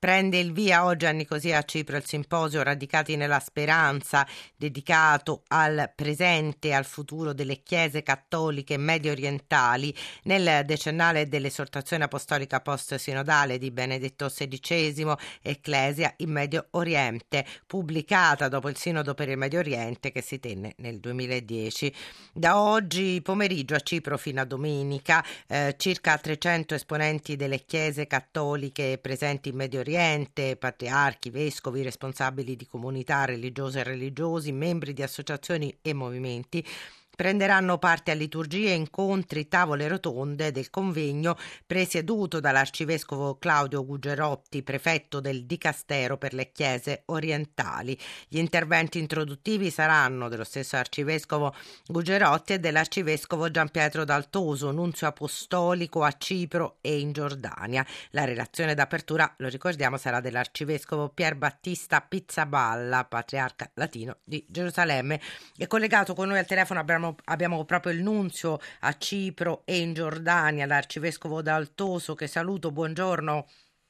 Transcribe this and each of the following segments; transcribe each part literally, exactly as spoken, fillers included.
prende il via oggi a Nicosia, a Cipro, il simposio Radicati nella Speranza, dedicato al presente e al futuro delle chiese cattoliche medio orientali nel decennale dell'esortazione apostolica post-sinodale di Benedetto sedicesimo, Ecclesia in Medio Oriente, pubblicata dopo il Sinodo per il Medio Oriente che si tenne nel duemiladieci. Da oggi pomeriggio a Cipro fino a domenica eh, circa trecento esponenti delle chiese cattoliche presenti in Medio Oriente, patriarchi, vescovi, responsabili di comunità religiose e religiosi, membri di associazioni e movimenti, prenderanno parte a liturgie, incontri, tavole rotonde del convegno presieduto dall'arcivescovo Claudio Gugerotti, prefetto del Dicastero per le Chiese Orientali. Gli interventi introduttivi saranno dello stesso arcivescovo Gugerotti e dell'arcivescovo Gianpietro Daltoso, nunzio apostolico a Cipro e in Giordania. La relazione d'apertura, lo ricordiamo, sarà dell'arcivescovo Pier Battista Pizzaballa, patriarca latino di Gerusalemme. E collegato con noi al telefono abbiamo Abbiamo proprio il nunzio a Cipro e in Giordania, l'arcivescovo Daltoso, che saluto. Buongiorno.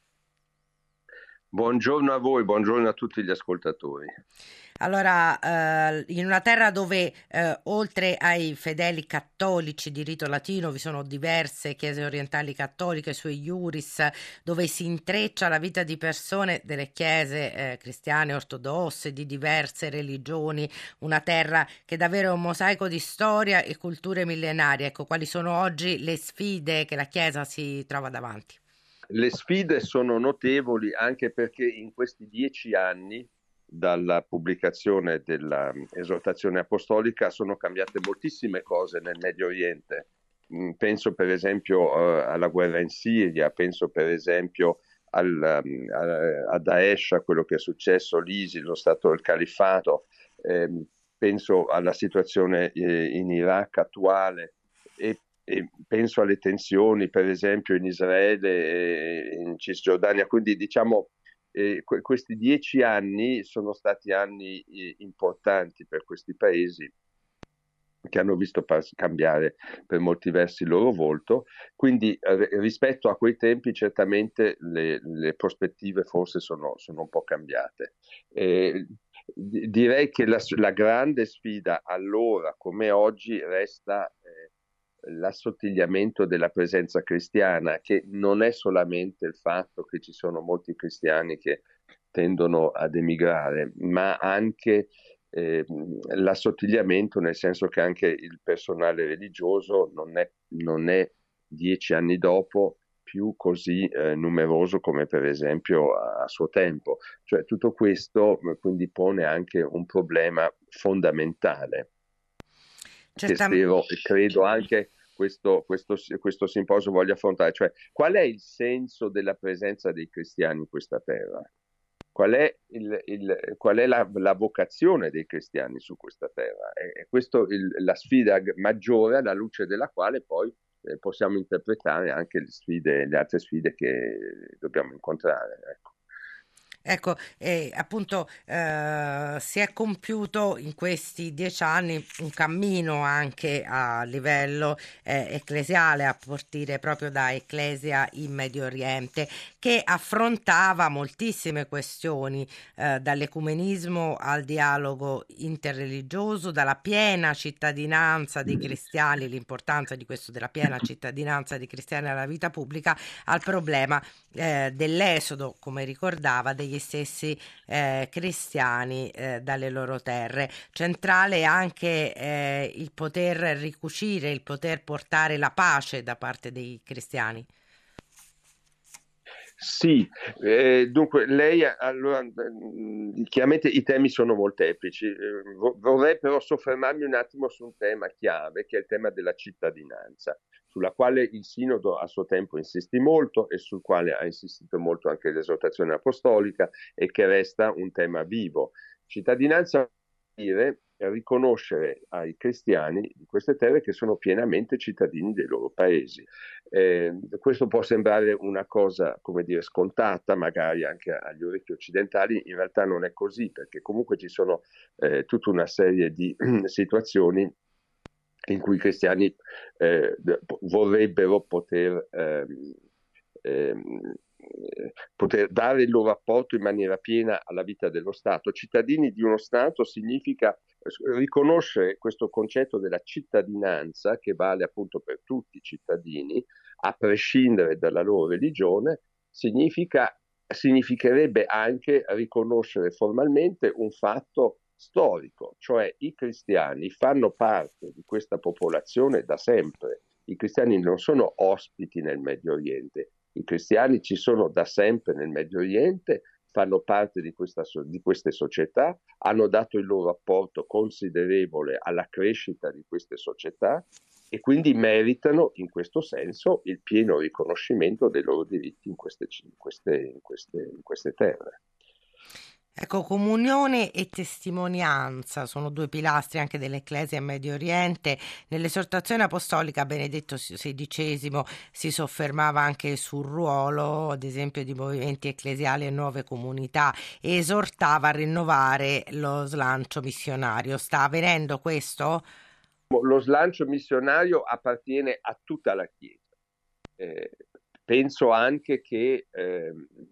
Buongiorno a voi, buongiorno a tutti gli ascoltatori. Allora, eh, in una terra dove eh, oltre ai fedeli cattolici di rito latino vi sono diverse chiese orientali cattoliche, sui iuris, dove si intreccia la vita di persone delle chiese eh, cristiane, ortodosse, di diverse religioni, una terra che davvero è un mosaico di storia e culture millenarie. Ecco, quali sono oggi le sfide che la Chiesa si trova davanti? Le sfide sono notevoli anche perché in questi dieci anni dalla pubblicazione dell'esortazione apostolica sono cambiate moltissime cose nel Medio Oriente. Penso per esempio uh, alla guerra in Siria, penso per esempio al, um, a, a Daesh, a quello che è successo, l'ISIS, lo stato del califfato, eh, penso alla situazione eh, in Iraq attuale e, e penso alle tensioni per esempio in Israele e in Cisgiordania, quindi diciamo Eh, que- questi dieci anni sono stati anni eh, importanti per questi paesi che hanno visto pas- cambiare per molti versi il loro volto, quindi eh, rispetto a quei tempi certamente le, le prospettive forse sono, sono un po' cambiate. Eh, d- direi che la, la grande sfida allora come oggi resta eh, l'assottigliamento della presenza cristiana, che non è solamente il fatto che ci sono molti cristiani che tendono ad emigrare, ma anche eh, l'assottigliamento nel senso che anche il personale religioso non è, non è dieci anni dopo più così eh, numeroso come per esempio a, a suo tempo. Cioè tutto questo quindi pone anche un problema fondamentale che spero e credo anche questo, questo, questo simposio voglia affrontare, cioè qual è il senso della presenza dei cristiani in questa terra? Qual è, il, il, qual è la, la vocazione dei cristiani su questa terra? E questa è la sfida maggiore alla luce della quale poi eh, possiamo interpretare anche le sfide, le altre sfide che dobbiamo incontrare. Ecco. Ecco, eh, appunto eh, si è compiuto in questi dieci anni un cammino anche a livello eh, ecclesiale, a partire proprio da Ecclesia in Medio Oriente, che affrontava moltissime questioni, eh, dall'ecumenismo al dialogo interreligioso, dalla piena cittadinanza dei cristiani, l'importanza di questo della piena cittadinanza dei cristiani alla vita pubblica, al problema eh, dell'esodo, come ricordava, degli stessi eh, cristiani eh, dalle loro terre. Centrale anche eh, il poter ricucire, il poter portare la pace da parte dei cristiani. Sì, eh, dunque lei allora chiaramente i temi sono molteplici, eh, vorrei però soffermarmi un attimo su un tema chiave che è il tema della cittadinanza, sulla quale il Sinodo a suo tempo insistì molto e sul quale ha insistito molto anche l'esortazione apostolica e che resta un tema vivo. Cittadinanza vuol dire riconoscere ai cristiani di queste terre che sono pienamente cittadini dei loro paesi. Eh, questo può sembrare una cosa, come dire, scontata magari anche agli orecchi occidentali, in realtà non è così, perché comunque ci sono eh, tutta una serie di situazioni in cui i cristiani eh, vorrebbero poter ehm, ehm, poter dare il loro apporto in maniera piena alla vita dello Stato. Cittadini di uno Stato significa riconoscere questo concetto della cittadinanza, che vale appunto per tutti i cittadini, a prescindere dalla loro religione, significa, significherebbe anche riconoscere formalmente un fatto storico, cioè i cristiani fanno parte di questa popolazione da sempre. I cristiani non sono ospiti nel Medio Oriente, i cristiani ci sono da sempre nel Medio Oriente, fanno parte di, questa, di queste società, hanno dato il loro apporto considerevole alla crescita di queste società e quindi meritano in questo senso il pieno riconoscimento dei loro diritti in queste, in queste, in queste, in queste terre. Ecco, comunione e testimonianza sono due pilastri anche dell'Ecclesia in Medio Oriente. Nell'esortazione apostolica Benedetto sedicesimo si soffermava anche sul ruolo, ad esempio, di movimenti ecclesiali e nuove comunità e esortava a rinnovare lo slancio missionario. Sta avvenendo questo? Lo slancio missionario appartiene a tutta la Chiesa. Eh, penso anche che eh,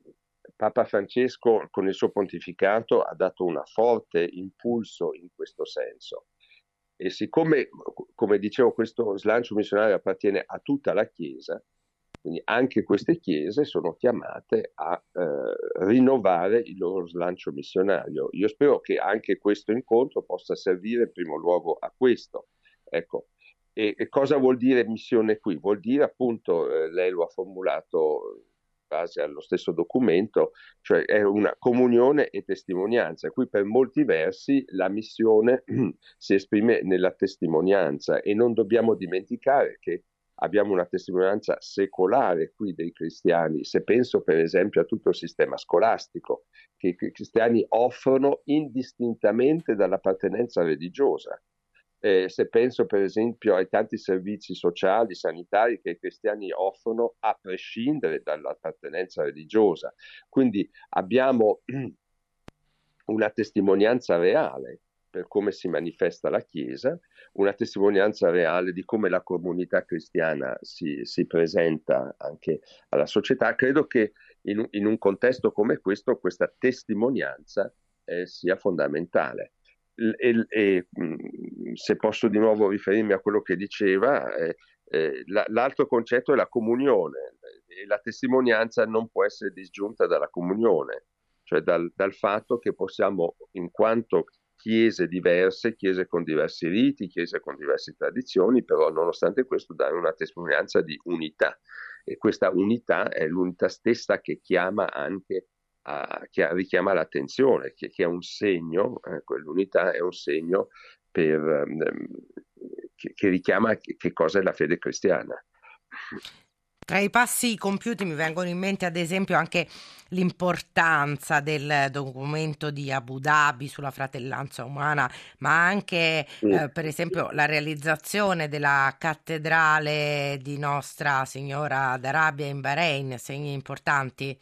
Papa Francesco con il suo pontificato ha dato un forte impulso in questo senso e siccome, come dicevo, questo slancio missionario appartiene a tutta la Chiesa, quindi anche queste chiese sono chiamate a eh, rinnovare il loro slancio missionario. Io spero che anche questo incontro possa servire in primo luogo a questo. Ecco. E, e cosa vuol dire missione qui? Vuol dire appunto, eh, lei lo ha formulato base allo stesso documento, cioè è una comunione e testimonianza. Qui per molti versi la missione si esprime nella testimonianza e non dobbiamo dimenticare che abbiamo una testimonianza secolare qui dei cristiani. Se penso per esempio a tutto il sistema scolastico che i cristiani offrono indistintamente dall'appartenenza religiosa. Eh, se penso per esempio ai tanti servizi sociali, sanitari che i cristiani offrono a prescindere dall'appartenenza religiosa. Quindi abbiamo una testimonianza reale per come si manifesta la Chiesa, una testimonianza reale di come la comunità cristiana si, si presenta anche alla società. Credo che in, in un contesto come questo questa testimonianza eh, sia fondamentale. E, e se posso di nuovo riferirmi a quello che diceva, eh, eh, la, l'altro concetto è la comunione e la testimonianza non può essere disgiunta dalla comunione, cioè dal, dal fatto che possiamo, in quanto chiese diverse, chiese con diversi riti, chiese con diverse tradizioni, però nonostante questo dare una testimonianza di unità e questa unità è l'unità stessa che chiama anche A, che richiama l'attenzione, che, che è un segno, eh, quell'unità è un segno per, um, che, che richiama che, che cosa è la fede cristiana. Tra i passi compiuti mi vengono in mente ad esempio anche l'importanza del documento di Abu Dhabi sulla fratellanza umana, ma anche Mm. eh, per esempio la realizzazione della cattedrale di Nostra Signora d'Arabia in Bahrain, segni importanti.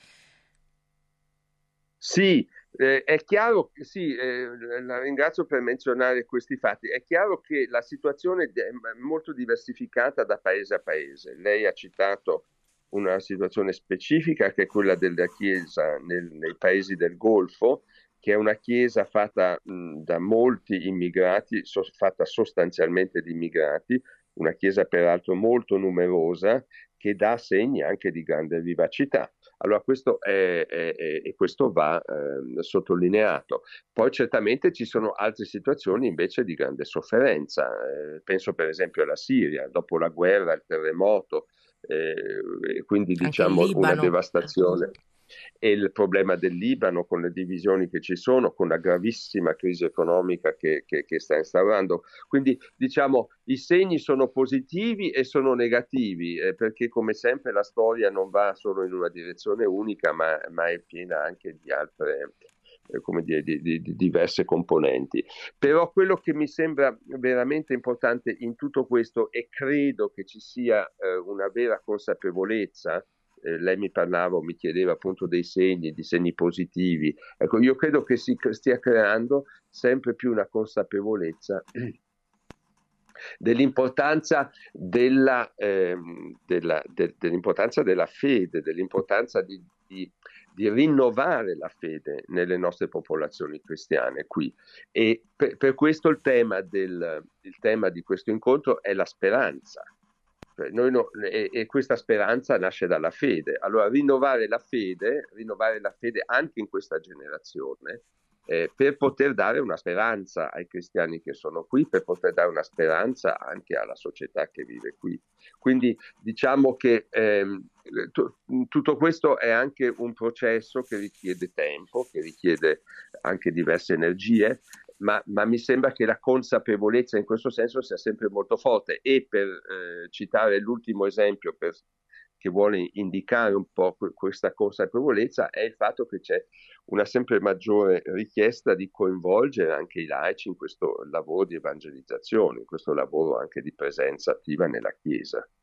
Sì, eh, è chiaro che sì, eh, la ringrazio per menzionare questi fatti. È chiaro che la situazione è molto diversificata da paese a paese. Lei ha citato una situazione specifica che è quella della Chiesa nel, nei paesi del Golfo, che è una Chiesa fatta mh, da molti immigrati, so, fatta sostanzialmente di immigrati, una Chiesa peraltro molto numerosa, che dà segni anche di grande vivacità. Allora questo è, è, è, e questo va eh, sottolineato. Poi certamente ci sono altre situazioni invece di grande sofferenza. Eh, penso per esempio alla Siria, dopo la guerra, il terremoto, eh, quindi Anche il diciamo una Libano. devastazione. E il problema del Libano con le divisioni che ci sono, con la gravissima crisi economica che, che, che sta instaurando. Quindi diciamo i segni sono positivi e sono negativi, eh, perché come sempre la storia non va solo in una direzione unica, ma, ma è piena anche di altre, eh, come dire, di, di, di diverse componenti. Però quello che mi sembra veramente importante in tutto questo, e credo che ci sia eh, una vera consapevolezza. Eh, lei mi parlava o mi chiedeva appunto dei segni, di segni positivi. Ecco, io credo che si stia creando sempre più una consapevolezza dell'importanza della, ehm, della, de, dell'importanza della fede, dell'importanza di, di, di rinnovare la fede nelle nostre popolazioni cristiane qui. E per, per questo il tema, del, il tema di questo incontro è la speranza. Cioè, noi no, e, e questa speranza nasce dalla fede. Allora rinnovare la fede, rinnovare la fede anche in questa generazione, Eh, per poter dare una speranza ai cristiani che sono qui, per poter dare una speranza anche alla società che vive qui. Quindi diciamo che ehm, t- tutto questo è anche un processo che richiede tempo, che richiede anche diverse energie, ma, ma mi sembra che la consapevolezza in questo senso sia sempre molto forte. E per eh, citare l'ultimo esempio per, che vuole indicare un po' questa consapevolezza, è il fatto che c'è una sempre maggiore richiesta di coinvolgere anche i laici in questo lavoro di evangelizzazione, in questo lavoro anche di presenza attiva nella Chiesa.